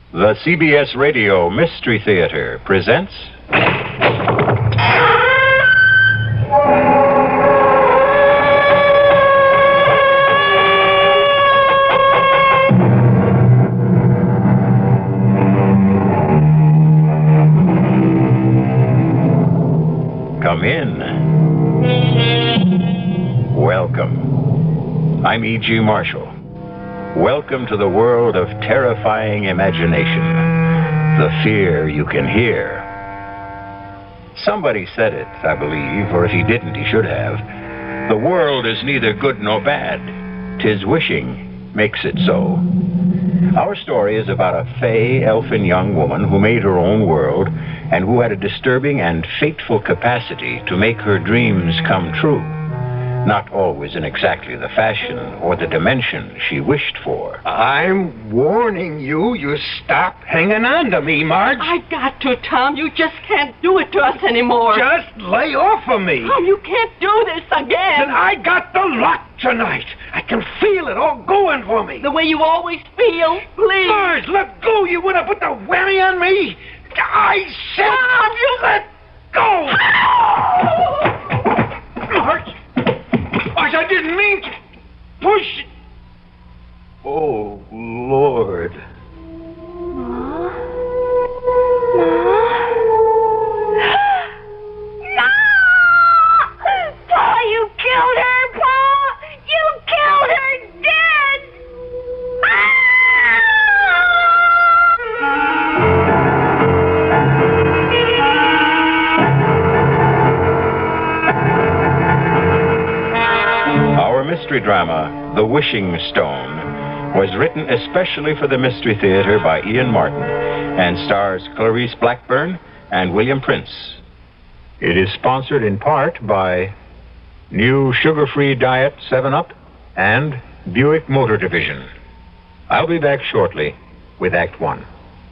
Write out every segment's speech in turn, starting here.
The CBS Radio Mystery Theater presents... Come in. Welcome. I'm E.G. Marshall. Welcome to the world of terrifying imagination, the fear you can hear. Somebody said it, I believe, or if he didn't, he should have. The world is neither good nor bad. 'Tis wishing makes it so. Our story is about a fey, elfin young woman who made her own world and who had a disturbing and fateful capacity to make her dreams come true. Not always in exactly the fashion or the dimension she wished for. I'm warning you, stop hanging on to me, Marge. I got to, Tom. You just can't do it to us anymore. Just lay off of me. Tom, you can't do this again. And I got the lot tonight. I can feel it all going for me. The way you always feel. Please. Marge, let go. You want to put the whammy on me? I said... Tom, you... Let go. Marge. Marge, I didn't mean to push. Oh, Lord. Ma? Pa, you killed her, Pa! You killed her dead! Our mystery drama, The Wishing Stone, was written especially for the Mystery Theater by Ian Martin and stars Clarice Blackburn and William Prince. It is sponsored in part by New Sugar-Free Diet 7-Up and Buick Motor Division. I'll be back shortly with Act One.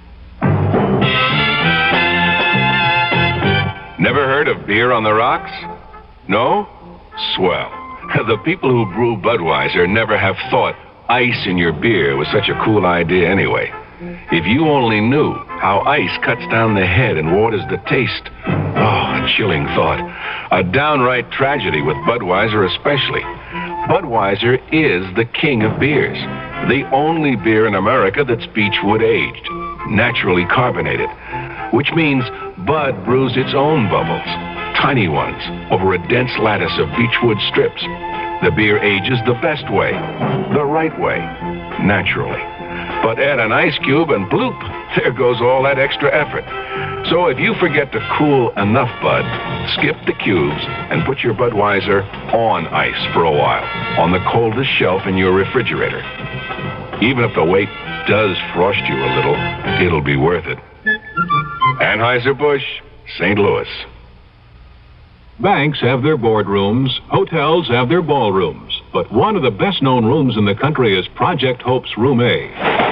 Never heard of beer on the rocks? No? Swell. The people who brew Budweiser never have thought ice in your beer was such a cool idea anyway. If you only knew how ice cuts down the head and waters the taste. Oh, a chilling thought. A downright tragedy with Budweiser especially. Budweiser is the king of beers. The only beer in America that's beechwood aged, naturally carbonated, which means Bud brews its own bubbles. Tiny ones, over a dense lattice of beechwood strips. The beer ages the best way, the right way, naturally. But add an ice cube and bloop, there goes all that extra effort. So if you forget to cool enough Bud, skip the cubes and put your Budweiser on ice for a while, on the coldest shelf in your refrigerator. Even if the wait does frost you a little, it'll be worth it. Anheuser-Busch, St. Louis. Banks have their boardrooms, hotels have their ballrooms, but one of the best-known rooms in the country is Project Hope's Room A.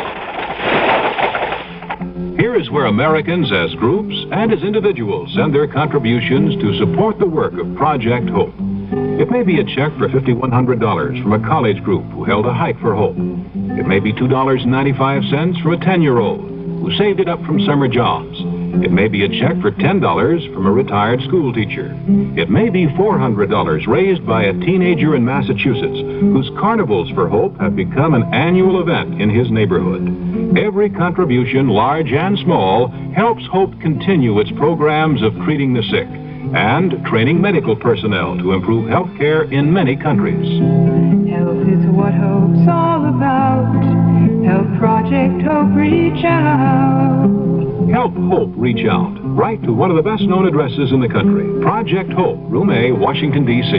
Here is where Americans as groups and as individuals send their contributions to support the work of Project Hope. It may be a check for $5,100 from a college group who held a hike for hope. It may be $2.95 from a 10-year-old who saved it up from summer jobs. It may be a check for $10 from a retired school teacher. It may be $400 raised by a teenager in Massachusetts whose Carnivals for Hope have become an annual event in his neighborhood. Every contribution, large and small, helps Hope continue its programs of treating the sick and training medical personnel to improve health care in many countries. Health is what Hope's all about. Help Project Hope reach out. Help Hope reach out. Write to one of the best-known addresses in the country. Project Hope, Room A, Washington, D.C.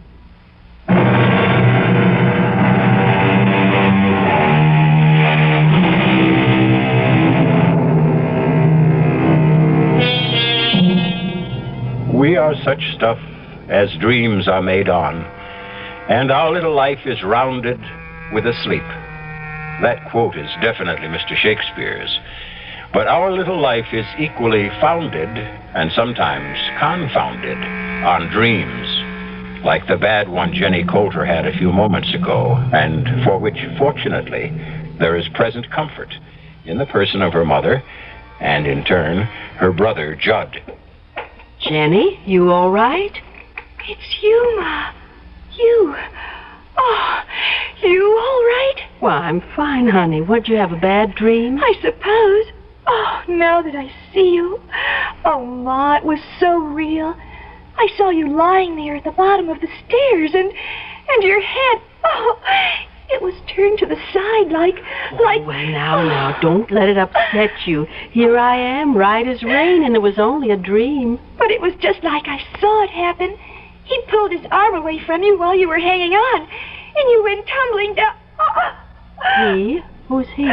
We are such stuff as dreams are made on, and our little life is rounded with a sleep. That quote is definitely Mr. Shakespeare's. But our little life is equally founded, and sometimes confounded, on dreams, like the bad one Jenny Coulter had a few moments ago, and for which, fortunately, there is present comfort in the person of her mother, and in turn, her brother, Judd. Jenny, you all right? It's you, Ma. You. Oh, you all right? Well, I'm fine, honey. What'd you have, a bad dream? I suppose. Oh, now that I see you. Oh, Ma, it was so real. I saw you lying there at the bottom of the stairs, and your head, oh, it was turned to the side like... Well, now, don't let it upset you. Here I am, right as rain, and it was only a dream. But it was just like I saw it happen. He pulled his arm away from you while you were hanging on, and you went tumbling down. He? Who's he?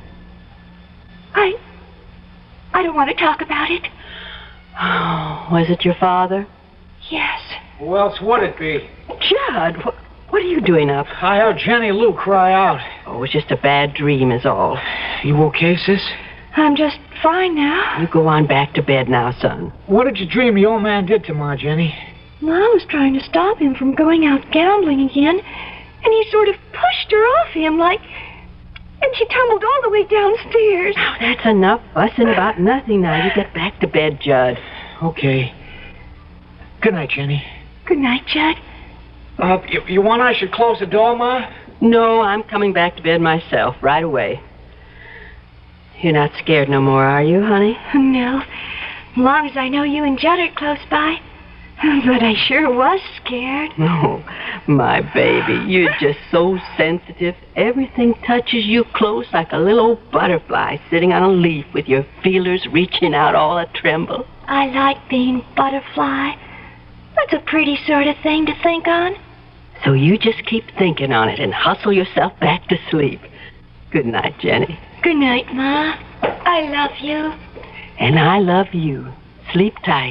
I don't want to talk about it. Oh, was it your father? Yes. Who else would it be? Judd, what are you doing up? I heard Jenny Lou cry out. Oh, it was just a bad dream is all. You okay, sis? I'm just fine now. You go on back to bed now, son. What did you dream the old man did to Ma, Jenny? Ma was trying to stop him from going out gambling again, and he sort of pushed her off him and she tumbled all the way downstairs. Now, that's enough fussing about nothing now. You get back to bed, Judd. Okay. Good night, Jenny. Good night, Judd. You want I should close the door, Ma? No, I'm coming back to bed myself right away. You're not scared no more, are you, honey? No. As long as I know you and Judd are close by. But I sure was scared. No, my baby, you're just so sensitive. Everything touches you close like a little old butterfly sitting on a leaf with your feelers reaching out all a-tremble. I like being butterfly. That's a pretty sort of thing to think on. So you just keep thinking on it and hustle yourself back to sleep. Good night, Jenny. Good night, Ma. I love you. And I love you. Sleep tight.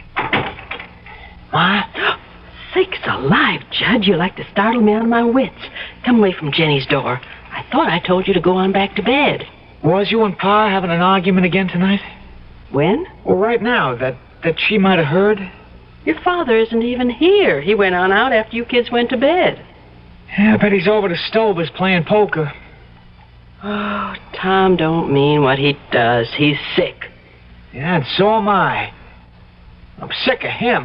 Ma? Sakes alive, Judd. You like to startle me out of my wits. Come away from Jenny's door. I thought I told you to go on back to bed. Was you and Pa having an argument again tonight? When? Well, right now, that she might have heard. Your father isn't even here. He went on out after you kids went to bed. Yeah, I bet he's over to Stover's playing poker. Oh, Tom don't mean what he does. He's sick. Yeah, and so am I. I'm sick of him.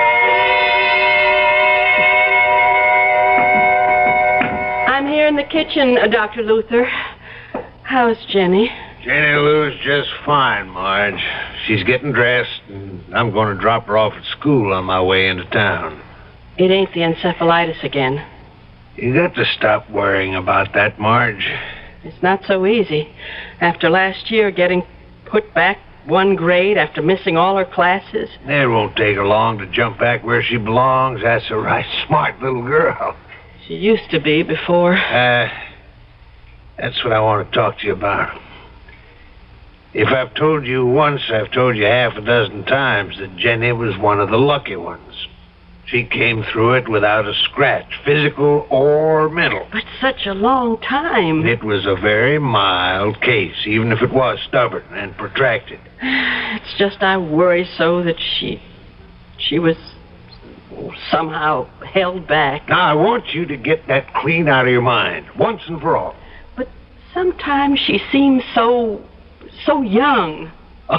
I'm here in the kitchen, Dr. Luther. How's Jenny? Jenny Lou's just fine, Marge. She's getting dressed, and I'm going to drop her off at school on my way into town. It ain't the encephalitis again. You got to stop worrying about that, Marge. It's not so easy. After last year getting put back one grade after missing all her classes. It won't take her long to jump back where she belongs. That's a right smart little girl. She used to be before. That's what I want to talk to you about. If I've told you once, I've told you half a dozen times that Jenny was one of the lucky ones. She came through it without a scratch, physical or mental. But such a long time. It was a very mild case, even if it was stubborn and protracted. It's just I worry so that she was somehow held back. Now, I want you to get that clean out of your mind, once and for all. But sometimes she seems so young.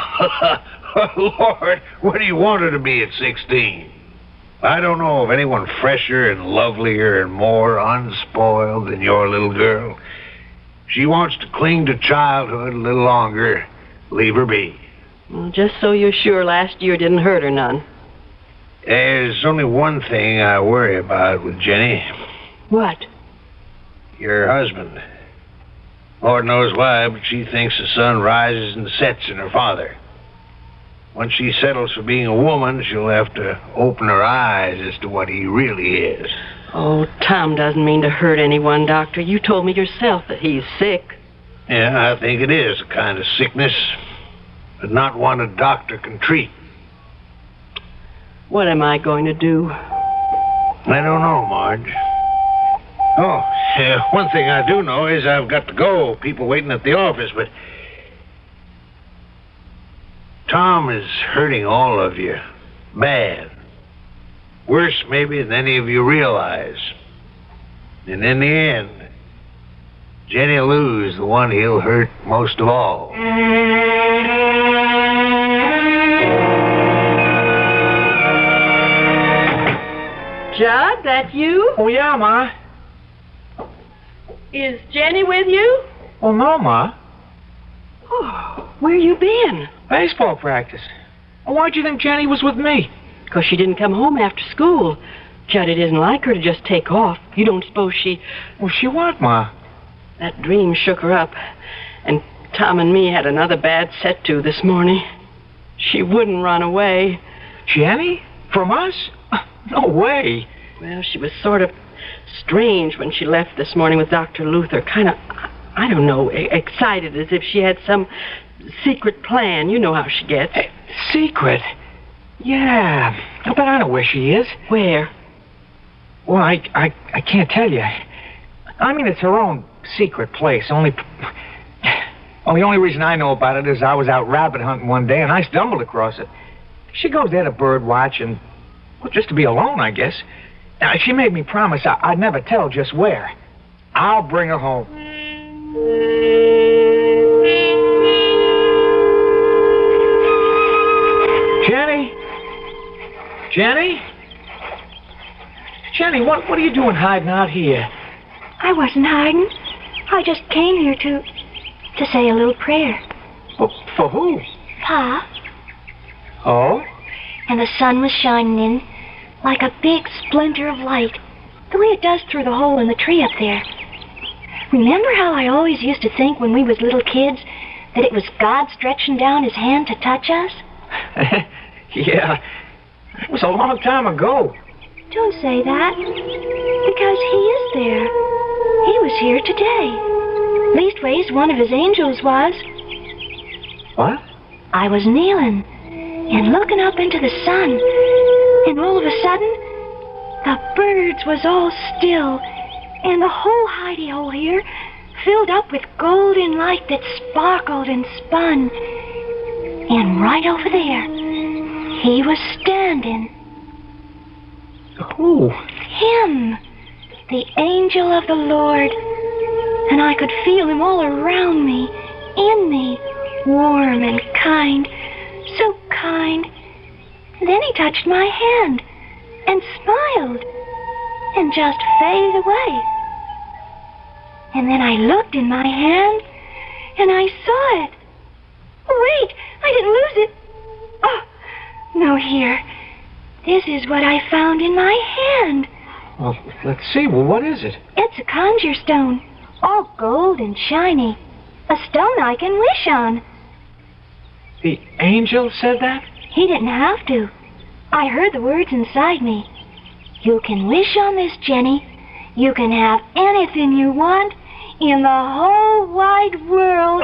Lord, what do you want her to be at 16? I don't know of anyone fresher and lovelier and more unspoiled than your little girl. She wants to cling to childhood a little longer. Leave her be. Well, just so you're sure last year didn't hurt her none. There's only one thing I worry about with Jenny. What? Your husband. Lord knows why, but she thinks the sun rises and sets in her father. When she settles for being a woman, she'll have to open her eyes as to what he really is. Oh, Tom doesn't mean to hurt anyone, Doctor. You told me yourself that he's sick. Yeah, I think it is a kind of sickness, but not one a doctor can treat. What am I going to do? I don't know, Marge. Oh, one thing I do know is I've got to go. People waiting at the office, but Tom is hurting all of you. Bad. Worse, maybe, than any of you realize. And in the end, Jenny Lou's the one he'll hurt most of all. Judd, that you? Oh, yeah, Ma. Is Jenny with you? Oh, no, Ma. Oh, where you been? Baseball practice. Well, why'd you think Jenny was with me? 'Cause she didn't come home after school. Judd, it isn't like her to just take off. You don't suppose she... Well, she what, Ma? That dream shook her up. And Tom and me had another bad set to this morning. She wouldn't run away. Jenny? From us? No way. Well, she was sort of strange when she left this morning with Dr. Luther. Kind of, I don't know, excited as if she had some secret plan. You know how she gets. Secret? Yeah. I bet I know where she is. Where? Well, I can't tell you. I mean, it's her own secret place. Well, the only reason I know about it is I was out rabbit hunting one day and I stumbled across it. She goes there to bird watch and, well, just to be alone, I guess. Now, she made me promise I'd never tell just where. I'll bring her home. Jenny? Jenny? Jenny, what are you doing hiding out here? I wasn't hiding. I just came here to say a little prayer. Well, for who? Pa. Oh? And the sun was shining in like a big splinter of light, the way it does through the hole in the tree up there. Remember how I always used to think when we was little kids that it was God stretching down his hand to touch us? Yeah, it was a long time ago. Don't say that, because he is there. He was here today. Leastways, one of his angels was. What? I was kneeling and looking up into the sun, and all of a sudden, the birds was all still, and the whole hidey-hole here filled up with golden light that sparkled and spun. And right over there, he was standing. Who? Him, the angel of the Lord. And I could feel him all around me, in me, warm and kind, so kind. Then he touched my hand and smiled and just faded away. And then I looked in my hand and I saw it. Oh, wait, I didn't lose it. Oh, no, here. This is what I found in my hand. Well, let's see. Well, what is it? It's a conjure stone, all gold and shiny. A stone I can wish on. The angel said that? He didn't have to. I heard the words inside me. You can wish on this, Jenny. You can have anything you want in the whole wide world.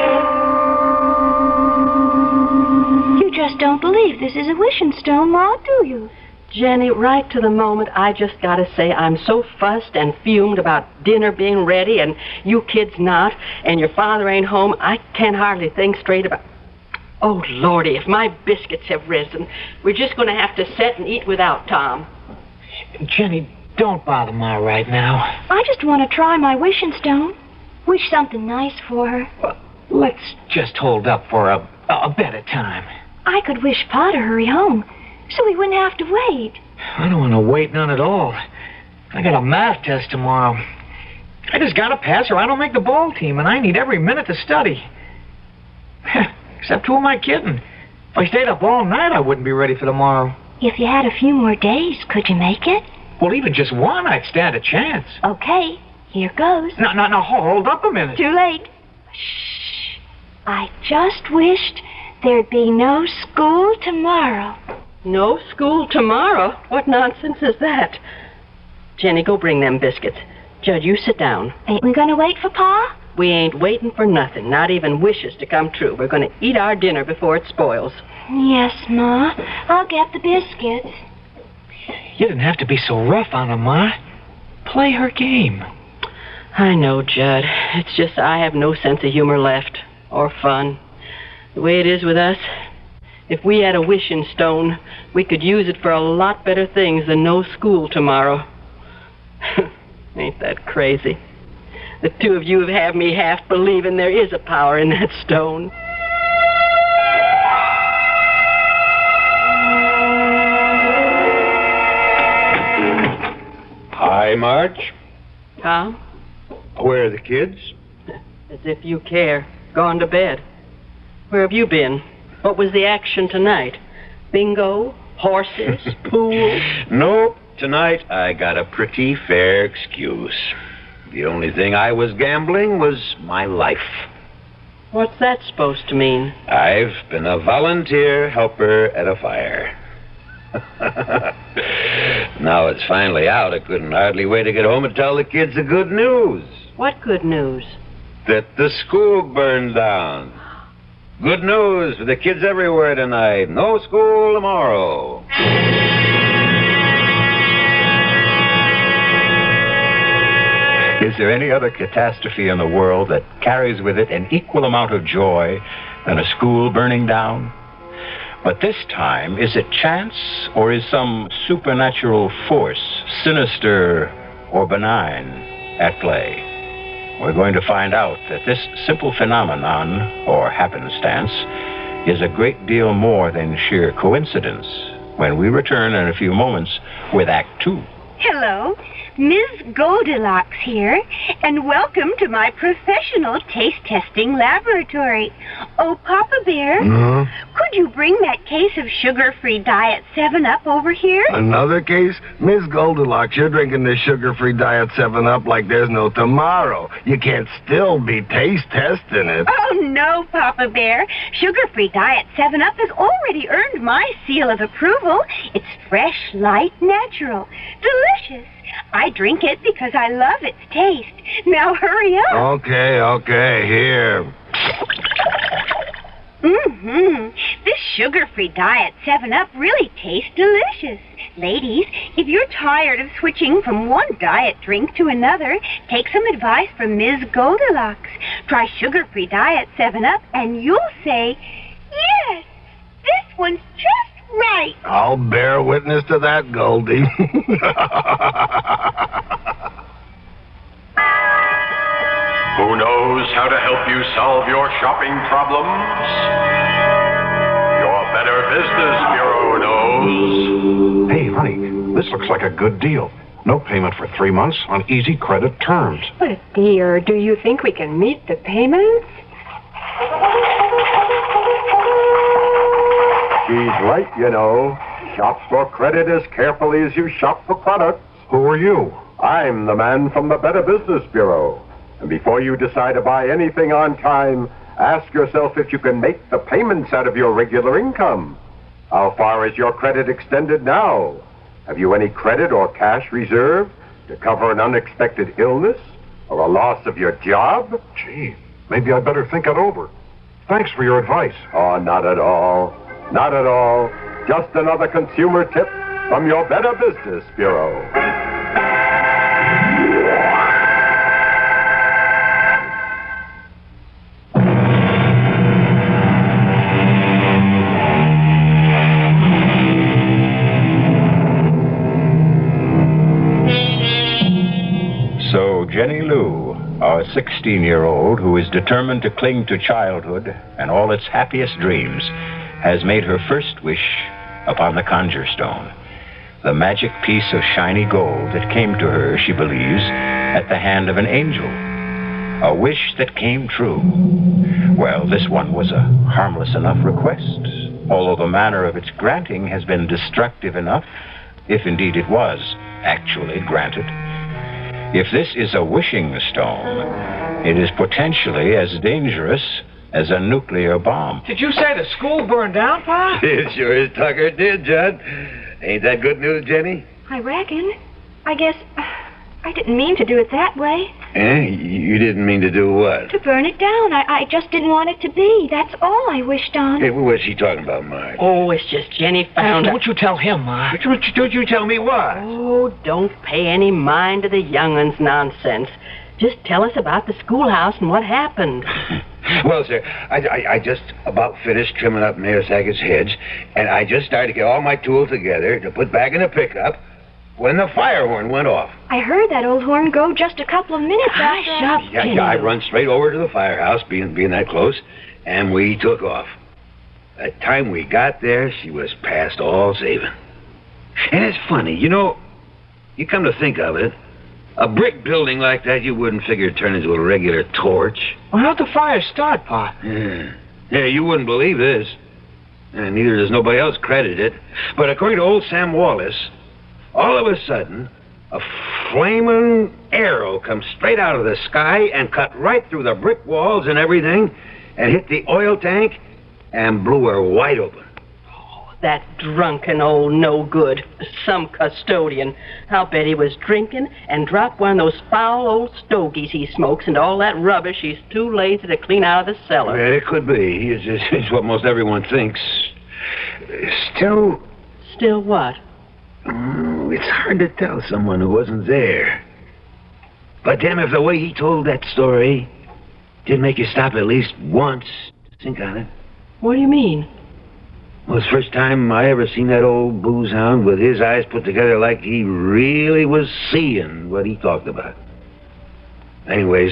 You just don't believe this is a wishing stone, Ma, do you? Jenny, right to the moment, I just gotta say I'm so fussed and fumed about dinner being ready and you kids not, and your father ain't home, I can't hardly think straight about... Oh, Lordy, if my biscuits have risen, we're just gonna have to sit and eat without Tom. Jenny, don't bother Ma right now. I just want to try my wishing stone. Wish something nice for her. Well, let's just hold up for a better time. I could wish Pa to hurry home, so we wouldn't have to wait. I don't want to wait none at all. I got a math test tomorrow. I just got to pass or I don't make the ball team, and I need every minute to study. Except who am I kidding? If I stayed up all night, I wouldn't be ready for tomorrow. If you had a few more days, could you make it? Well, even just one, I'd stand a chance. Okay, here goes. No, hold up a minute. Too late. Shh. I just wished there'd be no school tomorrow. No school tomorrow? What nonsense is that? Jenny, go bring them biscuits. Judd, you sit down. Ain't we gonna wait for Pa? We ain't waiting for nothing, not even wishes to come true. We're gonna eat our dinner before it spoils. Yes, Ma. I'll get the biscuits. You didn't have to be so rough on her, Ma. Play her game. I know, Judd. It's just I have no sense of humor left. Or fun. The way it is with us, if we had a wishing stone, we could use it for a lot better things than no school tomorrow. Ain't that crazy? The two of you have had me half believing there is a power in that stone. Hi, Marge. Tom? Where are the kids? As if you care. Gone to bed. Where have you been? What was the action tonight? Bingo? Horses? Pool? Nope. Tonight I got a pretty fair excuse. The only thing I was gambling was my life. What's that supposed to mean? I've been a volunteer helper at a fire. Now it's finally out. I couldn't hardly wait to get home and tell the kids the good news. What good news? That the school burned down. Good news for the kids everywhere tonight. No school tomorrow. Is there any other catastrophe in the world that carries with it an equal amount of joy than a school burning down? But this time, is it chance or is some supernatural force, sinister or benign, at play? We're going to find out that this simple phenomenon, or happenstance, is a great deal more than sheer coincidence when we return in a few moments with Act Two. Hello, Ms. Goldilocks here, and welcome to my professional taste testing laboratory. Oh, Papa Bear, could you bring that case of sugar-free Diet 7-Up over here? Another case? Miss Goldilocks, you're drinking this sugar-free Diet 7-Up like there's no tomorrow. You can't still be taste testing it. Oh, no, Papa Bear. Sugar-free Diet 7-Up has already earned my seal of approval. It's fresh, light, natural, delicious. I drink it because I love its taste. Now hurry up. Okay, here. This sugar-free Diet 7-Up really tastes delicious. Ladies, if you're tired of switching from one diet drink to another, take some advice from Ms. Goldilocks. Try sugar-free Diet 7-Up and you'll say, yes, this one's just right. I'll bear witness to that, Goldie. Who knows how to help you solve your shopping problems? Your Better Business Bureau knows. Hey, honey, this looks like a good deal. No payment for 3 months on easy credit terms. But, dear, do you think we can meet the payments? She's right, you know. Shop for credit as carefully as you shop for products. Who are you? I'm the man from the Better Business Bureau. And before you decide to buy anything on time, ask yourself if you can make the payments out of your regular income. How far is your credit extended now? Have you any credit or cash reserve to cover an unexpected illness or a loss of your job? Gee, maybe I'd better think it over. Thanks for your advice. Oh, not at all. Not at all. Just another consumer tip from your Better Business Bureau. So Jenny Lou, our 16-year-old who is determined to cling to childhood and all its happiest dreams, has made her first wish upon the conjure stone, the magic piece of shiny gold that came to her, she believes, at the hand of an angel. A wish that came true. Well, this one was a harmless enough request, although the manner of its granting has been destructive enough, if indeed it was actually granted. If this is a wishing stone, it is potentially as dangerous as a nuclear bomb. Did you say the school burned down, Pa? It sure as Tucker did, Judd. Ain't that good news, Jenny? I reckon. I guess I didn't mean to do it that way. You didn't mean to do what? To burn it down. I just didn't want it to be. That's all I wished on. Hey, what's she talking about, Marge? Oh, it's just Jenny found Don't you tell him, Ma. Don't you tell me what? Oh, don't pay any mind to the young'un's nonsense. Just tell us about the schoolhouse and what happened. Well, sir, I just about finished trimming up Mayor Sackett's hedge, and I just started to get all my tools together to put back in the pickup when the fire horn went off. I heard that old horn go just a couple of minutes after. Yeah, I run straight over to the firehouse, being that close, and we took off. By the time we got there, she was past all saving. And it's funny, you know, you come to think of it, a brick building like that you wouldn't figure turn into a regular torch. Well, how'd the fire start, Pa? Yeah, you wouldn't believe this. And neither does nobody else credit it. But according to old Sam Wallace, all of a sudden, a flaming arrow comes straight out of the sky and cut right through the brick walls and everything and hit the oil tank and blew her wide open. That drunken old no-good. Some custodian. I'll bet he was drinking and dropped one of those foul old stogies he smokes into all that rubbish he's too lazy to clean out of the cellar. Yeah, it could be. It's what most everyone thinks. Still... Still what? It's hard to tell someone who wasn't there. But damn if the way he told that story did make you stop at least once to think on it. What do you mean? Well, it's the first time I ever seen that old booze hound with his eyes put together like he really was seeing what he talked about. Anyways,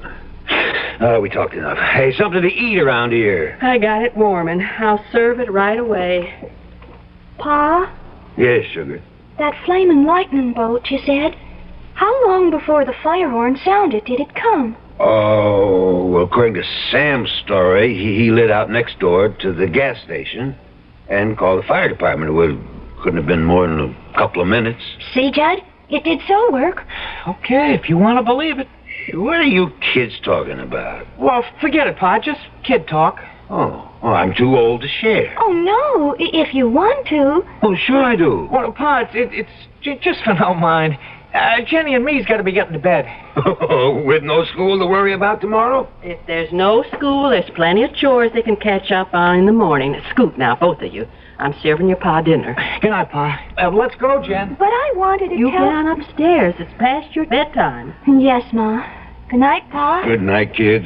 we talked enough. Hey, something to eat around here. I got it warming. I'll serve it right away. Pa, Yes, sugar. that flaming lightning bolt, you said, how long before the fire horn sounded did it come? Oh, well, according to Sam's story, he lit out next door to the gas station and called the fire department. It couldn't have been more than a couple of minutes. See, Judd? It did so work. Okay, if you want to believe it. What are you kids talking about? Well, forget it, Pa. Just kid talk. Oh, I'm too old to share. Oh, no, if you want to. Oh, sure I do. Well, Pa, it's just for no mind. Jenny and me's got to be getting to bed. With no school to worry about tomorrow? If there's no school, there's plenty of chores they can catch up on in the morning. Scoot now, both of you. I'm serving your Pa dinner. Good night, Pa. Let's go, Jen. But I wanted to You tell... get on upstairs. It's past your bedtime. Yes, Ma. Good night, Pa. Good night, kids.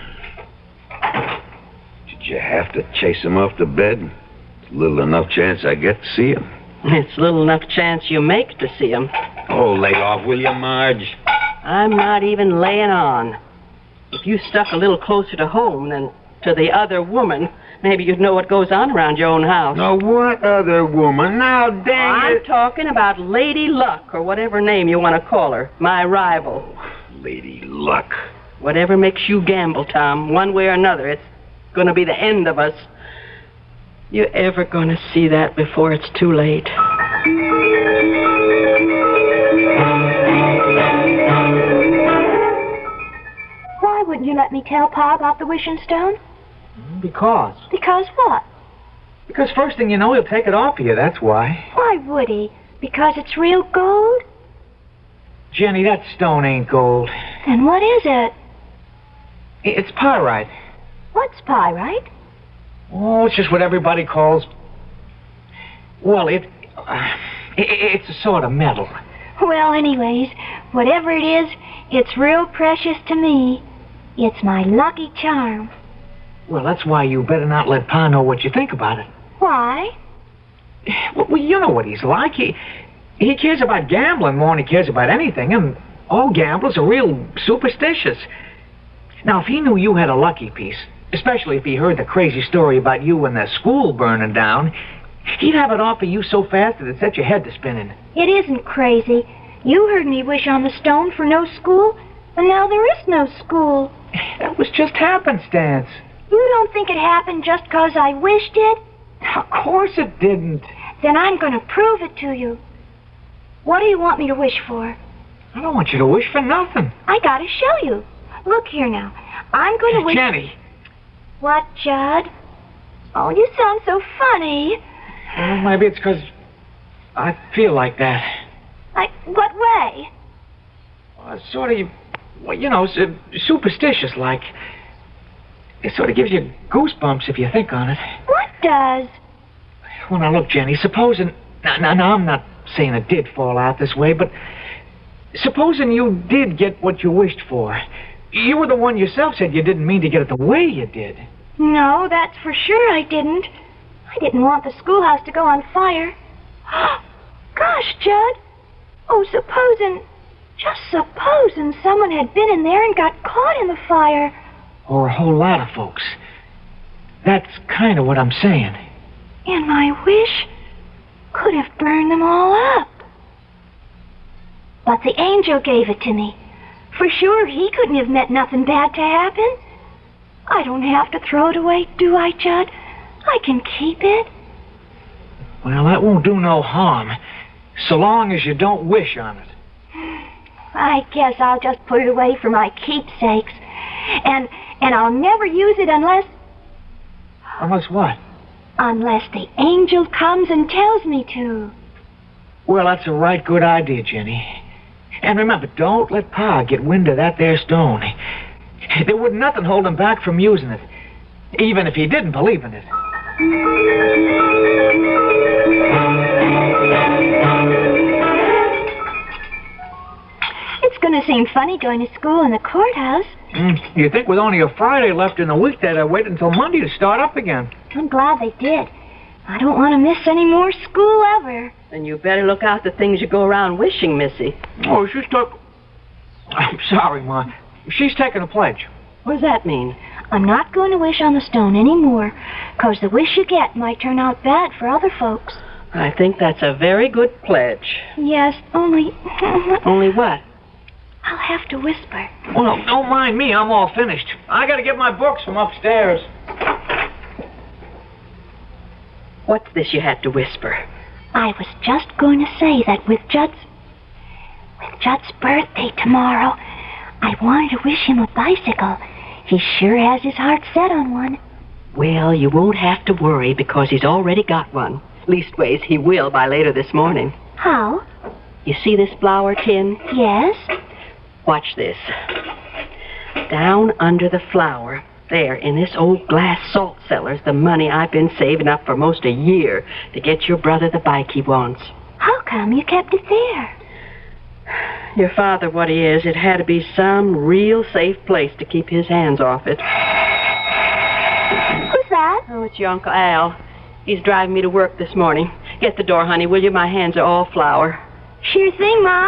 Did you have to chase him off to bed? It's little enough chance I get to see him. It's little enough chance you make to see him. Oh, lay off, will you, Marge? I'm not even laying on. If you stuck a little closer to home than to the other woman, maybe you'd know what goes on around your own house. Now, what other woman? Now, dang I'm it. talking about Lady Luck, or whatever name you want to call her. My rival. Lady Luck. Whatever makes you gamble, Tom, one way or another, it's going to be the end of us. You ever going to see that before it's too late? Why wouldn't you let me tell Pa about the wishing stone? Because. Because what? Because first thing you know, he'll take it off of you, that's why. Why would he? Because it's real gold? Jenny, that stone ain't gold. Then what is it? It's pyrite. What's pyrite? Oh, it's just what everybody calls... Well, it's a sort of metal. Well, anyways, whatever it is, it's real precious to me. It's my lucky charm. Well, that's why you better not let Pa know what you think about it. Why? Well, you know what he's like. He cares about gambling more than he cares about anything, and all gamblers are real superstitious. Now, if he knew you had a lucky piece, especially if he heard the crazy story about you and the school burning down, he'd have it off of you so fast that it'd set your head to spinning. It isn't crazy. You heard me wish on the stone for no school, and now there is no school. That was just happenstance. You don't think it happened just 'cause I wished it? Of course it didn't. Then I'm going to prove it to you. What do you want me to wish for? I don't want you to wish for nothing. I got to show you. Look here now. I'm going to wish... Jenny. What, Judd? Oh, you sound so funny. Well, maybe it's 'cause I feel like that. What way? Sort of, well, you know, superstitious like. It sort of gives you goosebumps if you think on it. What does? Well, now look, Jenny, supposing... Now, I'm not saying it did fall out this way, but supposing you did get what you wished for. You were the one yourself said you didn't mean to get it the way you did. No, that's for sure I didn't. I didn't want the schoolhouse to go on fire. Gosh, Judd, Oh, just supposing someone had been in there and got caught in the fire. Or a whole lot of folks. That's kind of what I'm saying. And my wish could have burned them all up. But the angel gave it to me. For sure, he couldn't have meant nothing bad to happen. I don't have to throw it away, do I, Judd? I can keep it. Well, that won't do no harm, so long as you don't wish on it. I guess I'll just put it away for my keepsakes. And I'll never use it unless... Unless what? Unless the angel comes and tells me to. Well, that's a right good idea, Jenny. And remember, don't let Pa get wind of that there stone. There wouldn't nothing hold him back from using it, even if he didn't believe in it. It's going to seem funny going to school in the courthouse. You'd think with only a Friday left in the week they'd have waited until Monday to start up again. I'm glad they did. I don't want to miss any more school ever. Then you better look out the things you go around wishing, Missy. Oh, she's I'm sorry, Ma. She's taking a pledge. What does that mean? I'm not going to wish on the stone anymore, 'cause the wish you get might turn out bad for other folks. I think that's a very good pledge. Yes, only... Only what? I'll have to whisper. Well, don't mind me. I'm all finished. I got to get my books from upstairs. What's this you had to whisper? I was just going to say that with Judd's birthday tomorrow, I wanted to wish him a bicycle. He sure has his heart set on one. Well, you won't have to worry because he's already got one. Leastways, he will by later this morning. How? You see this flour tin? Yes. Watch this. Down under the flour, there in this old glass salt cellar's the money I've been saving up for most a year to get your brother the bike he wants. How come you kept it there? Your father, what he is, it had to be some real safe place to keep his hands off it. Who's that? Oh, it's your Uncle Al. He's driving me to work this morning. Get the door, honey, will you? My hands are all flour. Sure thing, Ma.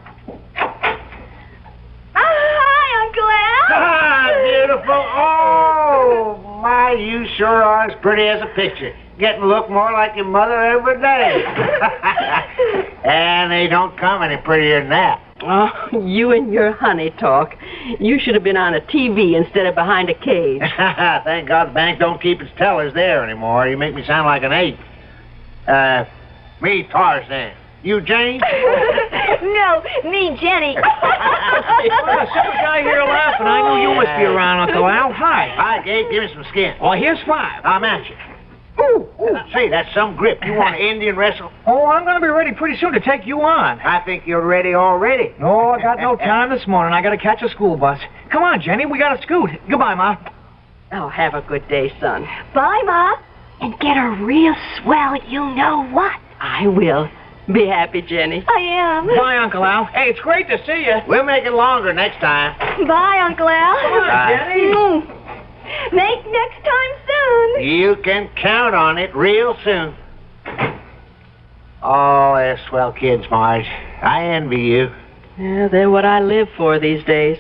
Hi, Uncle Al. Ah, beautiful. Oh, my, you sure are as pretty as a picture. Getting to look more like your mother every day. And they don't come any prettier than that. Oh, you and your honey talk. You should have been on a TV instead of behind a cage. Thank God the bank don't keep its tellers there anymore. You make me sound like an ape. Me, Tarzan. You, Jane? No, me, Jenny. Well, I saw a guy here laughing. I knew you must be around, Uncle Al. Hi. Hi, Gabe. Give me some skin. Well, here's 5. I'm at you. Ooh. Say, that's some grip. You want to Indian wrestle? Oh, I'm going to be ready pretty soon to take you on. I think you're ready already. No, I got no time this morning. I got to catch a school bus. Come on, Jenny. We got to scoot. Goodbye, Ma. Oh, have a good day, son. Bye, Ma. And get a real swell you-know-what. I will. Be happy, Jenny. I am. Bye, Uncle Al. Hey, it's great to see you. We'll make it longer next time. Bye, Uncle Al. Come on, Bye. Jenny. Make next time soon. You can count on it real soon. Oh, they're swell kids, Marge. I envy you. Yeah, they're what I live for these days.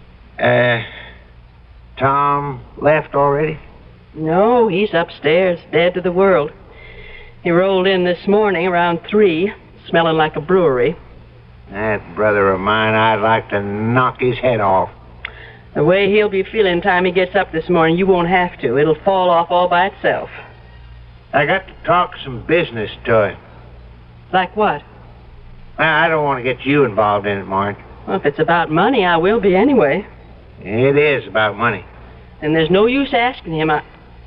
Tom left already? No, he's upstairs, dead to the world. He rolled in this morning around 3, smelling like a brewery. That brother of mine, I'd like to knock his head off. The way he'll be feeling time he gets up this morning, you won't have to. It'll fall off all by itself. I got to talk some business to him. Like what? I don't want to get you involved in it, Marge. Well, if it's about money, I will be anyway. It is about money. And there's no use asking him.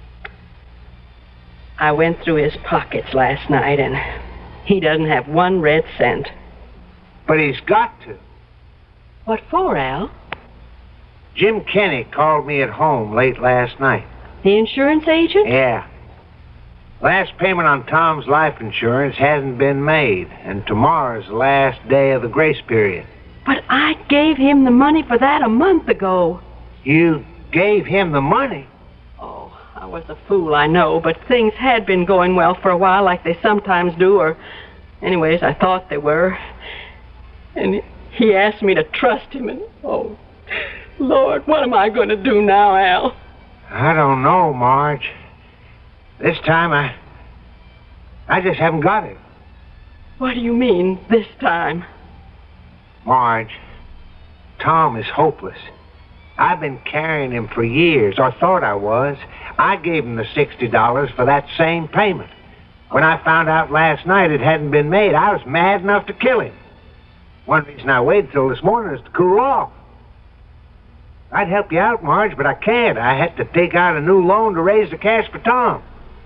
I went through his pockets last night, and he doesn't have 1 red cent. But he's got to. What for, Al? Jim Kenny called me at home late last night. The insurance agent? Yeah. Last payment on Tom's life insurance hasn't been made, and tomorrow's the last day of the grace period. But I gave him the money for that a month ago. You gave him the money? Oh, I was a fool, I know, but things had been going well for a while like they sometimes do, or anyways, I thought they were. And he asked me to trust him, and, oh, Lord, what am I going to do now, Al? I don't know, Marge. This time, I just haven't got it. What do you mean, this time? Marge, Tom is hopeless. I've been carrying him for years, or thought I was. I gave him the $60 for that same payment. When I found out last night it hadn't been made, I was mad enough to kill him. One reason I waited till this morning is to cool off. I'd help you out, Marge, but I can't. I had to take out a new loan to raise the cash for Tom.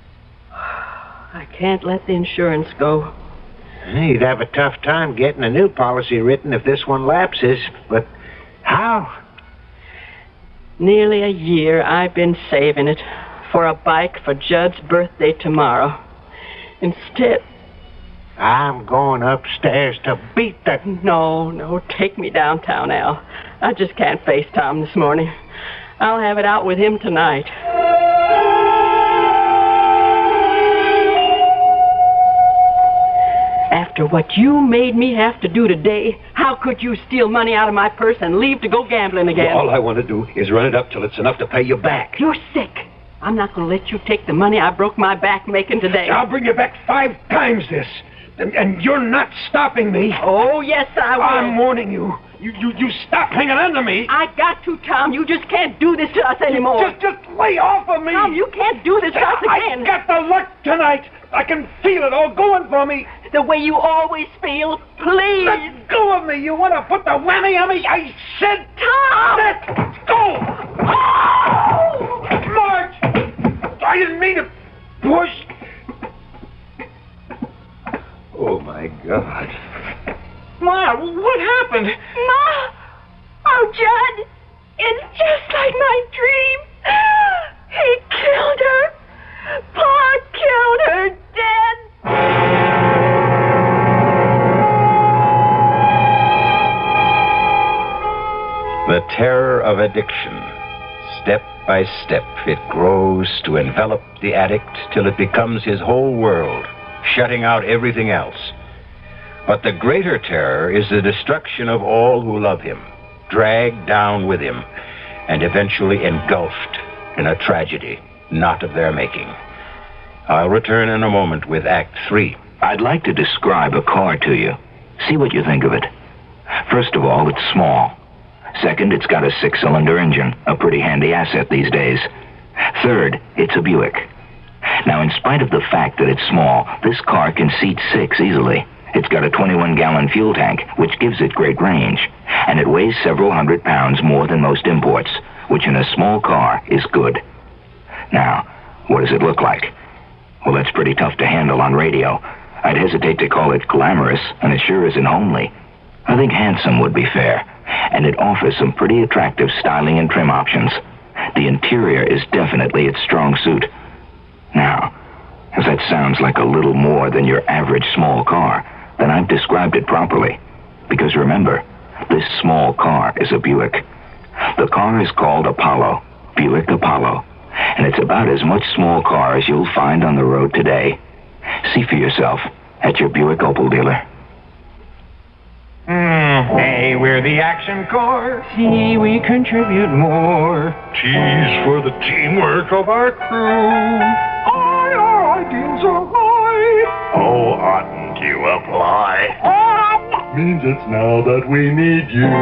I can't let the insurance go. You'd have a tough time getting a new policy written if this one lapses, but how? Nearly a year I've been saving it for a bike for Judd's birthday tomorrow. Instead... I'm going upstairs to beat that... No, take me downtown, Al. I just can't face Tom this morning. I'll have it out with him tonight. After what you made me have to do today, how could you steal money out of my purse and leave to go gambling again? Well, all I want to do is run it up till it's enough to pay you back. You're sick. I'm not going to let you take the money I broke my back making today. I'll bring you back 5 times this. And you're not stopping me. Oh, yes, I will. I'm warning you. You stop hanging on to me. I got to, Tom. You just can't do this to us anymore. Just lay off of me. Tom, you can't do this to us again. I got the luck tonight. I can feel it all going for me. The way you always feel. Please. Let go of me. You want to put the whammy on me? I said... Tom! Let go! Oh! Marge! I didn't mean to push... Oh, my God. Ma, what happened? Ma! Oh, Judd! It's just like my dream. He killed her. Pa killed her dead. The terror of addiction. Step by step, it grows to envelop the addict till it becomes his whole world, shutting out everything else. But the greater terror is the destruction of all who love him, dragged down with him, and eventually engulfed in a tragedy not of their making. I'll return in a moment with Act 3. I'd like to describe a car to you. See what you think of it. First of all, it's small. Second, it's got a 6-cylinder engine, a pretty handy asset these days. Third, it's a Buick. Now, in spite of the fact that it's small, this car can seat 6 easily. It's got a 21-gallon fuel tank, which gives it great range. And it weighs several hundred pounds more than most imports, which in a small car is good. Now, what does it look like? Well, that's pretty tough to handle on radio. I'd hesitate to call it glamorous, and it sure isn't homely. I think handsome would be fair, and it offers some pretty attractive styling and trim options. The interior is definitely its strong suit. Now, if that sounds like a little more than your average small car, then I've described it properly. Because remember, this small car is a Buick. The car is called Apollo, Buick Apollo, and it's about as much small car as you'll find on the road today. See for yourself at your Buick Opel dealer. Hey, we're the Action Corps. See, we contribute more. Cheese for the teamwork of our crew. Aye, our ideals are high. Oh, oughtn't you apply? Means it's now that we need you.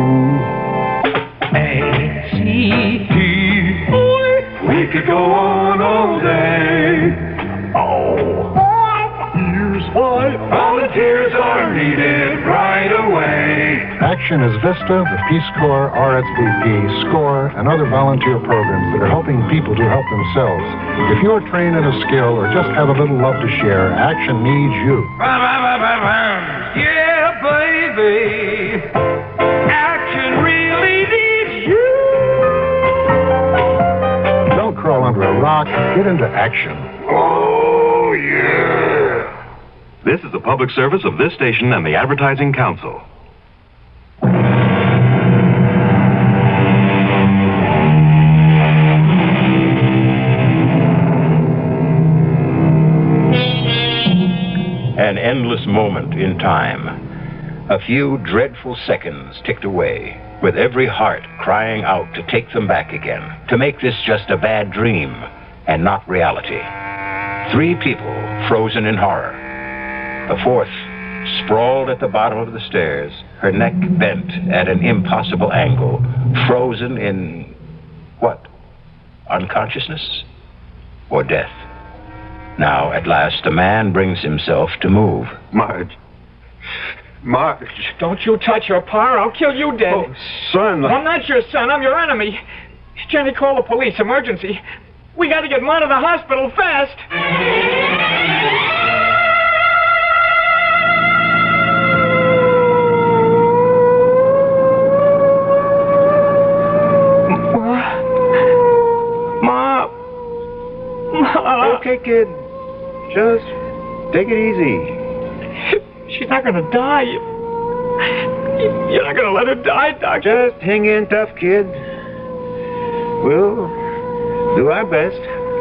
A-C-T. We could go on all day. Oh. Here's why volunteers are needed right away. Action is VISTA, the Peace Corps, RSVP, SCORE, and other volunteer programs that are helping people to help themselves. If you're trained in a skill or just have a little love to share, Action needs you. Yeah, baby. Action really needs you. Don't crawl under a rock. Get into action. Oh, yeah. This is a public service of this station and the Advertising Council. An endless moment in time. A few dreadful seconds ticked away, with every heart crying out to take them back again, to make this just a bad dream and not reality. 3 people frozen in horror. The 4th sprawled at the bottom of the stairs, her neck bent at an impossible angle, frozen in what? Unconsciousness or death? Now, at last, a man brings himself to move. Marge. Marge. Don't you touch her, Pa, or I'll kill you dead. Oh, son. I'm not your son. I'm your enemy. Jenny, call the police. Emergency. We got to get Mom to the hospital fast. Ma. Okay, kid. Just take it easy. She's not going to die. You're not going to let her die, Doctor. Just hang in tough, kid. We'll do our best.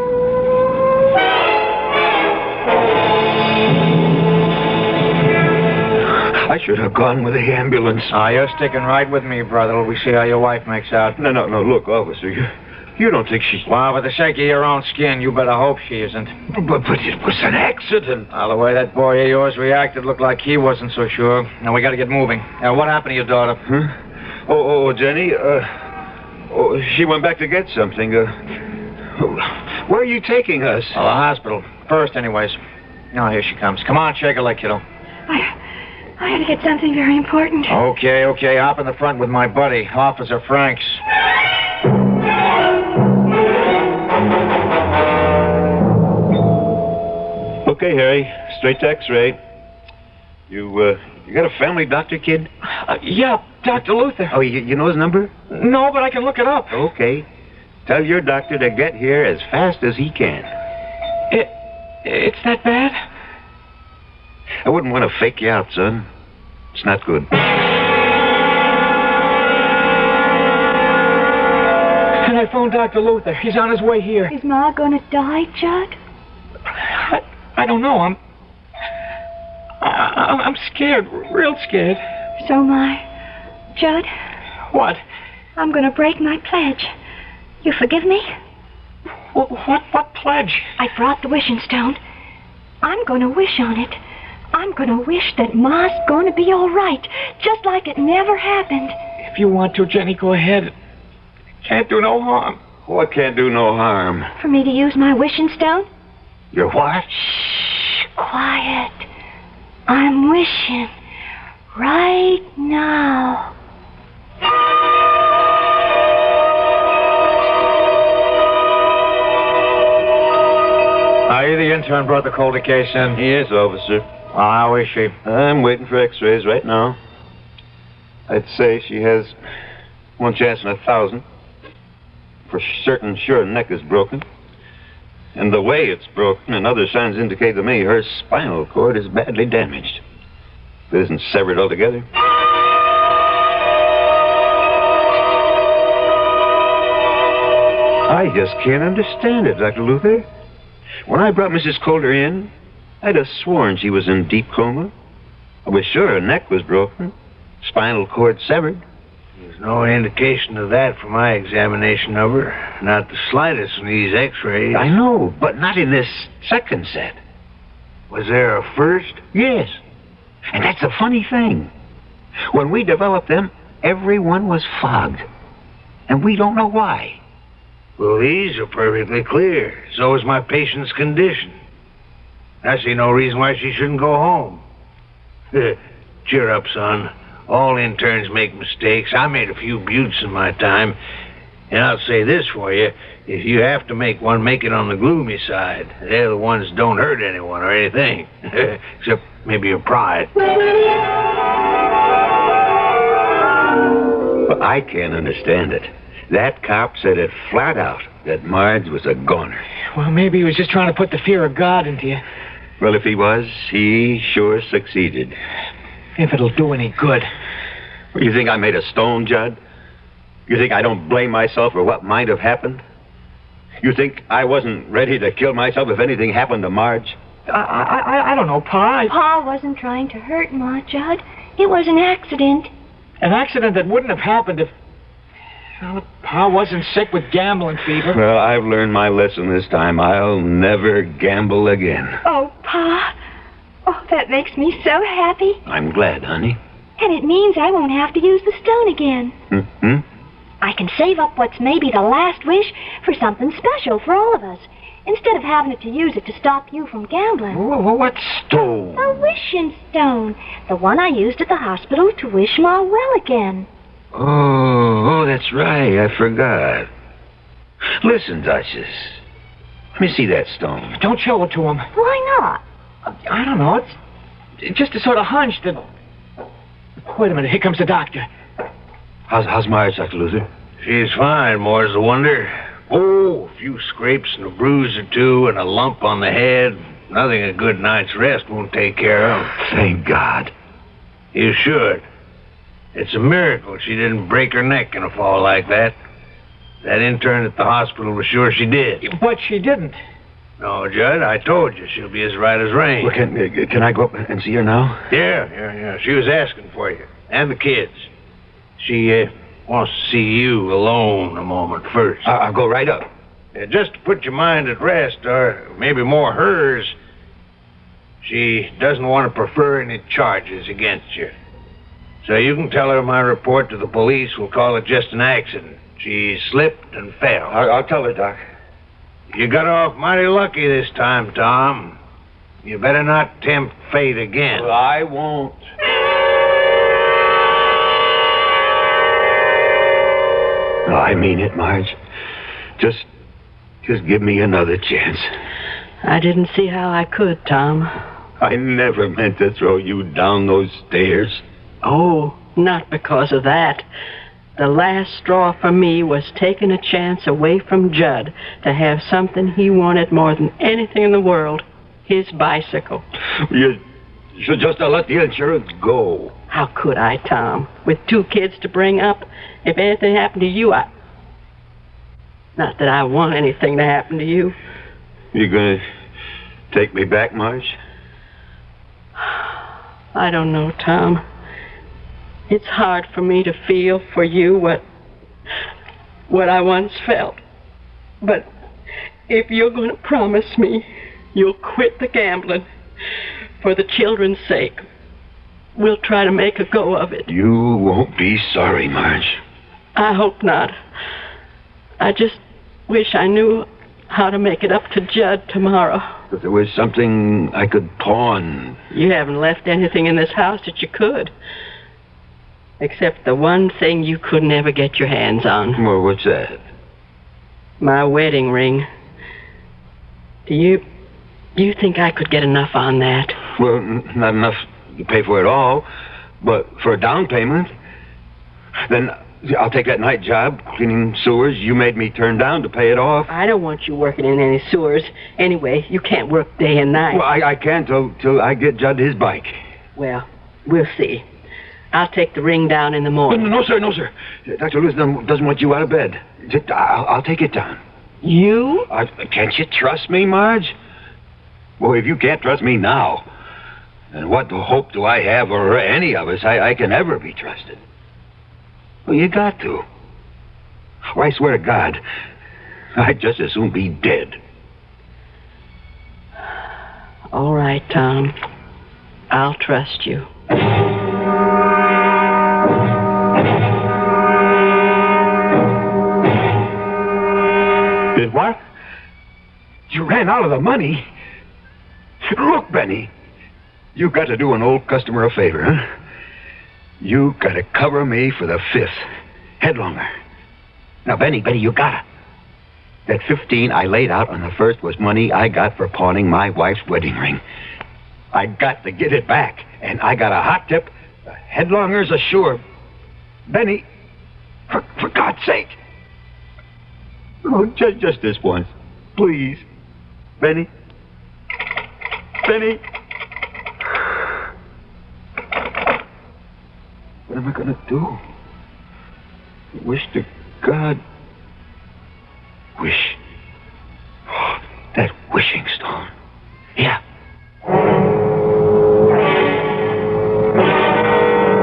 I should have gone with the ambulance. You're sticking right with me, brother. We see how your wife makes out. No. Look, officer, you don't think she's... Well, for the sake of your own skin, you better hope she isn't. But it was an accident. Well, the way that boy of yours reacted looked like he wasn't so sure. Now, we got to get moving. What happened to your daughter? Huh? Oh, Jenny, she went back to get something. Where are you taking us? The hospital. First, anyways. Now, here she comes. Come on, shake her leg, kiddo. I had to get something very important. Okay. Hop in the front with my buddy, Officer Franks. Okay, Harry. Straight to X-ray. You got a family doctor, kid? Yeah, Dr. Luther. Oh, you know his number? No, but I can look it up. Okay. Tell your doctor to get here as fast as he can. It's that bad? I wouldn't want to fake you out, son. It's not good. And I phoned Dr. Luther. He's on his way here. Is Ma gonna die, Judd? I don't know. I'm scared, real scared. So am I. Judd? What? I'm gonna break my pledge. You forgive me? What pledge? I brought the wishing stone. I'm gonna wish on it. I'm gonna wish that Ma's gonna be all right, just like it never happened. If you want to, Jenny, go ahead. Can't do no harm. What can't do no harm? For me to use my wishing stone? Your what? Shh, quiet. I'm wishing right now. Are you the intern brought the Calder case in? Yes, officer. Well, how is she? I'm waiting for x-rays right now. I'd say she has 1 chance in 1,000. For certain, sure, her neck is broken. And the way it's broken and other signs indicate to me her spinal cord is badly damaged. If it isn't severed altogether. I just can't understand it, Dr. Luther. When I brought Mrs. Calder in, I'd have sworn she was in deep coma. I was sure her neck was broken, spinal cord severed. There's no indication of that from my examination of her. Not the slightest in these x-rays. I know, but not in this second set. Was there a first? Yes. And that's a funny thing. When we developed them, everyone was fogged. And we don't know why. Well, these are perfectly clear. So is my patient's condition. I see no reason why she shouldn't go home. Cheer up, son. All interns make mistakes. I made a few buttes in my time. And I'll say this for you. If you have to make one, make it on the gloomy side. They're the ones that don't hurt anyone or anything. Except maybe your pride. But I can't understand it. That cop said it flat out that Marge was a goner. Well, maybe he was just trying to put the fear of God into you. Well, if he was, he sure succeeded. If it'll do any good. You think I made a stone, Judd? You think I don't blame myself for what might have happened? You think I wasn't ready to kill myself if anything happened to Marge? I don't know, Pa. Pa wasn't trying to hurt Ma, Judd. It was an accident. An accident that wouldn't have happened if... Well, Pa wasn't sick with gambling fever. Well, I've learned my lesson this time. I'll never gamble again. Oh, Pa. Oh, that makes me so happy. I'm glad, honey. And it means I won't have to use the stone again. Mm-hmm. I can save up what's maybe the last wish for something special for all of us, instead of having to use it to stop you from gambling. What stone? A wishing stone. The one I used at the hospital to wish Ma well again. Oh, that's right. I forgot. Listen, Duchess. Let me see that stone. Don't show it to him. Why not? I don't know. It's just a sort of hunch that... Wait a minute. Here comes the doctor. How's Marge, Dr. Luther? She's fine, more's the wonder. Oh, a few scrapes and a bruise or two and a lump on the head. Nothing a good night's rest won't take care of. Thank God. You should. It's a miracle she didn't break her neck in a fall like that. That intern at the hospital was sure she did. But she didn't. No, Judd, I told you she'll be as right as rain. Well, can I go up and see her now? Yeah. She was asking for you. And the kids. She wants to see you alone a moment first. I'll go right up. Just to put your mind at rest, or maybe more hers, she doesn't want to prefer any charges against you. So you can tell her my report to the police will call it just an accident. She slipped and fell. I'll tell her, Doc. You got off mighty lucky this time, Tom. You better not tempt fate again. Well, I won't. No, I mean it, Marge. Just give me another chance. I didn't see how I could, Tom. I never meant to throw you down those stairs. Oh, not because of that. The last straw for me was taking a chance away from Judd to have something he wanted more than anything in the world, his bicycle. You should just have let the insurance go. How could I, Tom? With 2 kids to bring up, if anything happened to you, Not that I want anything to happen to you. You gonna take me back, Marge? I don't know, Tom. It's hard for me to feel for you what I once felt. But if you're going to promise me you'll quit the gambling for the children's sake, we'll try to make a go of it. You won't be sorry, Marge. I hope not. I just wish I knew how to make it up to Judd tomorrow. If there was something I could pawn. You haven't left anything in this house that you could. Except the one thing you could never get your hands on. Well, what's that? My wedding ring. Do you think I could get enough on that? Well, not enough to pay for it all, but for a down payment. Then I'll take that night job, cleaning sewers you made me turn down to pay it off. I don't want you working in any sewers. Anyway, you can't work day and night. Well, I can till I get Judd his bike. Well, we'll see. I'll take the ring down in the morning. No, sir. Dr. Lewis doesn't want you out of bed. I'll take it down. You? Can't you trust me, Marge? Well, if you can't trust me now, then what hope do I have, or any of us, I can ever be trusted? Well, you got to. Or I swear to God, I'd just as soon be dead. All right, Tom. I'll trust you. What? You ran out of the money? Look, Benny, you got to do an old customer a favor, huh? You got to cover me for the 5th headlonger. Now, Benny, you gotta. That 15 I laid out on the 1st was money I got for pawning my wife's wedding ring. I got to get it back, and I got a hot tip. The headlonger's assured. Benny, for God's sake. Oh, just this once. Please. Benny. What am I going to do? Wish to God. Wish. Oh, that wishing stone. Yeah.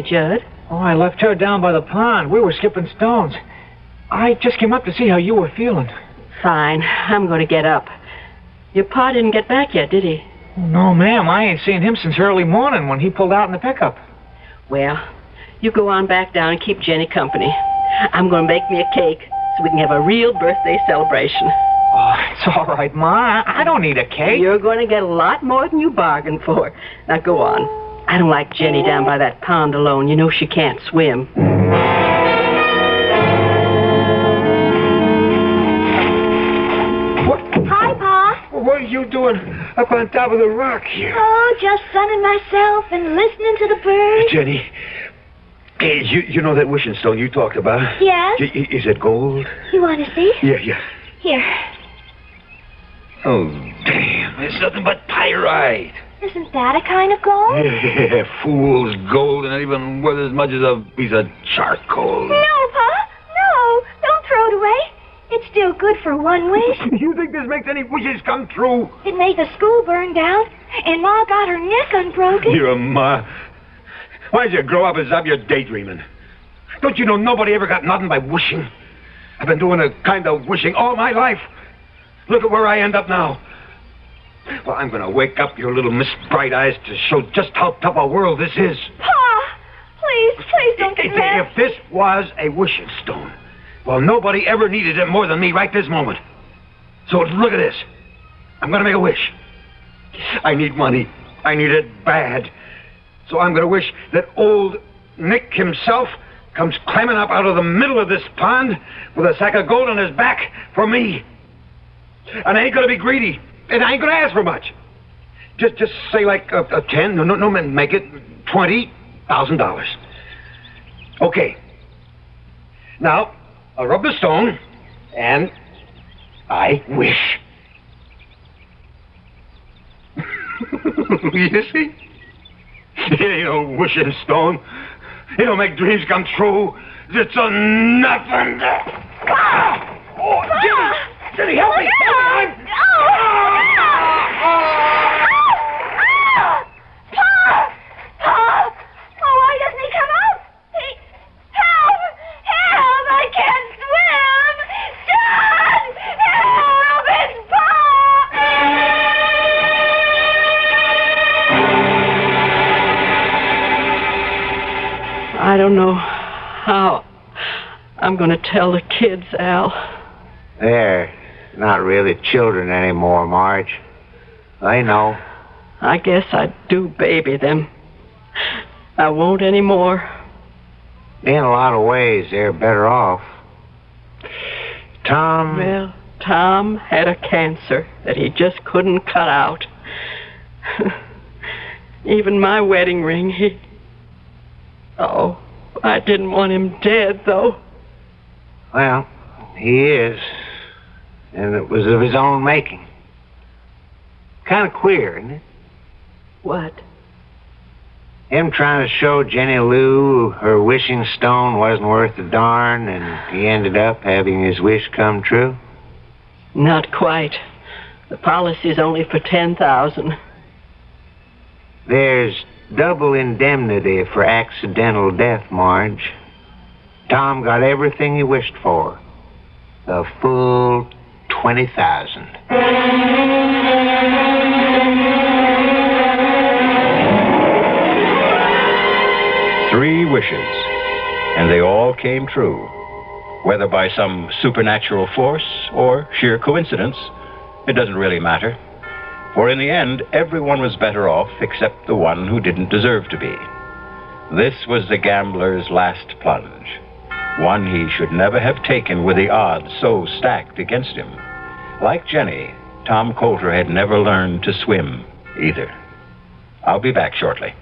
Judd? Oh, I left her down by the pond. We were skipping stones. I just came up to see how you were feeling. Fine. I'm going to get up. Your pa didn't get back yet, did he? No, ma'am. I ain't seen him since early morning when he pulled out in the pickup. Well, you go on back down and keep Jenny company. I'm going to make me a cake so we can have a real birthday celebration. Oh, it's all right, Ma. I don't need a cake. You're going to get a lot more than you bargained for. Now, go on. I don't like Jenny down by that pond alone. You know she can't swim. Hi, Pa. What are you doing up on top of the rock here? Oh, just sunning myself and listening to the birds. Jenny, hey, you know that wishing stone you talked about? Yes? Is it gold? You want to see? Yeah. Here. Oh, damn. It's nothing but pyrite. Isn't that a kind of gold? Yeah, fool's gold, and not even worth as much as a piece of charcoal. No, Pa. No. Don't throw it away. It's still good for one wish. You think this makes any wishes come true? It made the school burn down, and Ma got her neck unbroken. You're a Ma. Why did you grow up and stop your daydreaming? Don't you know nobody ever got nothing by wishing? I've been doing a kind of wishing all my life. Look at where I end up now. Well, I'm going to wake up your little Miss Bright Eyes to show just how tough a world this is. Pa! Please don't get mad. If this was a wishing stone, well, nobody ever needed it more than me right this moment. So look at this. I'm going to make a wish. I need money. I need it bad. So I'm going to wish that old Nick himself comes climbing up out of the middle of this pond with a sack of gold on his back for me. And I ain't going to be greedy. And I ain't going to ask for much. Just say like a 10, no, make it $20,000. Okay. Now, I'll rub the stone, and I wish. You see? It ain't no wishing stone. It don't make dreams come true. It's a nothing. Oh, Jenny, help me! Pa! Oh, why doesn't he come out? Help! I can't swim! Dad! Help! It's Pa! I don't know how I'm going to tell the kids, Al. They're not really children anymore, Marge. They know. I guess I do baby them. I won't anymore. In a lot of ways, they're better off. Tom... Well, Tom had a cancer that he just couldn't cut out. Even my wedding ring, he... Oh, I didn't want him dead, though. Well, he is. And it was of his own making. Kind of queer, isn't it? What? Him trying to show Jenny Lou her wishing stone wasn't worth a darn, and he ended up having his wish come true? Not quite. The policy's only for $10,000. There's double indemnity for accidental death, Marge. Tom got everything he wished for. The full $20,000. Three wishes, and they all came true. Whether by some supernatural force or sheer coincidence, it doesn't really matter. For in the end, everyone was better off except the one who didn't deserve to be. This was the gambler's last plunge, one he should never have taken with the odds so stacked against him. Like Jenny, Tom Coulter had never learned to swim either. I'll be back shortly.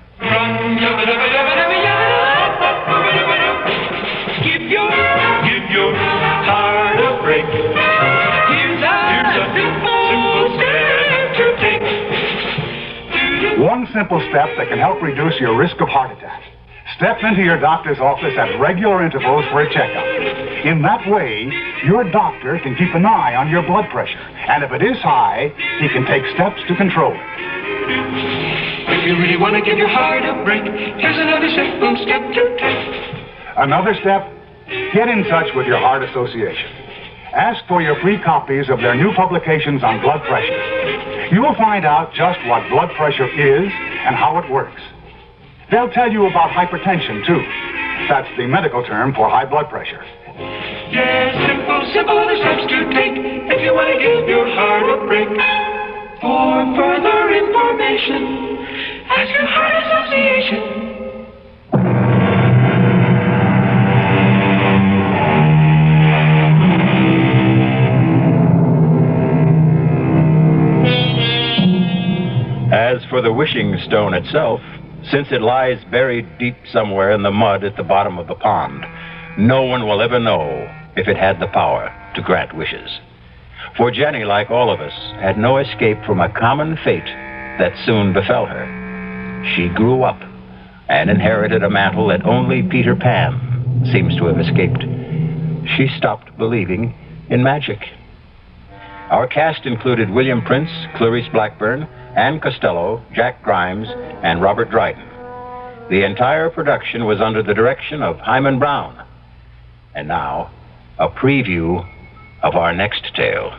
Give your heart a break. Here's a simple step to take. One simple step that can help reduce your risk of heart attack. Step into your doctor's office at regular intervals for a checkup. In that way, your doctor can keep an eye on your blood pressure. And if it is high, he can take steps to control it. If you really want to give your heart a break, here's another simple step to take. Another step? Get in touch with your Heart Association. Ask for your free copies of their new publications on blood pressure. You will find out just what blood pressure is and how it works. They'll tell you about hypertension, too. That's the medical term for high blood pressure. Yes, simple other steps to take if you want to give your heart a break. For further information, ask your Heart Association. As for the wishing stone itself, since it lies buried deep somewhere in the mud at the bottom of the pond, no one will ever know if it had the power to grant wishes. For Jenny, like all of us, had no escape from a common fate that soon befell her. She grew up and inherited a mantle that only Peter Pan seems to have escaped. She stopped believing in magic. Our cast included William Prince, Clarice Blackburn, Ann Costello, Jack Grimes, and Robert Dryden. The entire production was under the direction of Hyman Brown. And now, a preview of our next tale.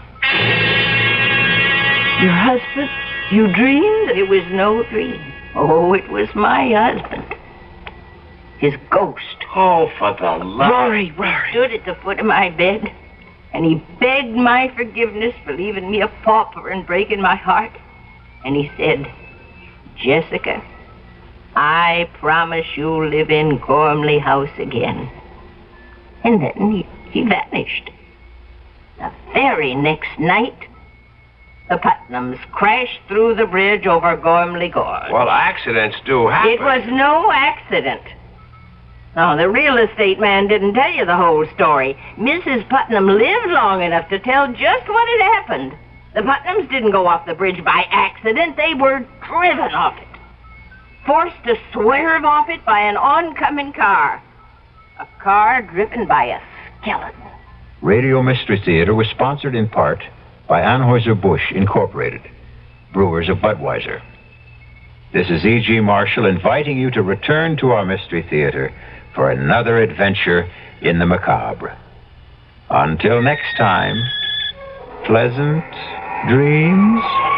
Your husband? You dreamed? It was no dream. Oh, it was my husband. His ghost. Oh, for the love... Rory stood at the foot of my bed, and he begged my forgiveness for leaving me a pauper and breaking my heart. And he said, Jessica, I promise you'll live in Gormley House again. And then he vanished. The very next night, the Putnams crashed through the bridge over Gormley Gorge. Well, accidents do happen. It was no accident. No, the real estate man didn't tell you the whole story. Mrs. Putnam lived long enough to tell just what had happened. The Putnams didn't go off the bridge by accident. They were driven off it. Forced to swerve off it by an oncoming car. A car driven by a skeleton. Radio Mystery Theater was sponsored in part by Anheuser-Busch Incorporated, brewers of Budweiser. This is E.G. Marshall inviting you to return to our Mystery Theater for another adventure in the macabre. Until next time, pleasant dreams.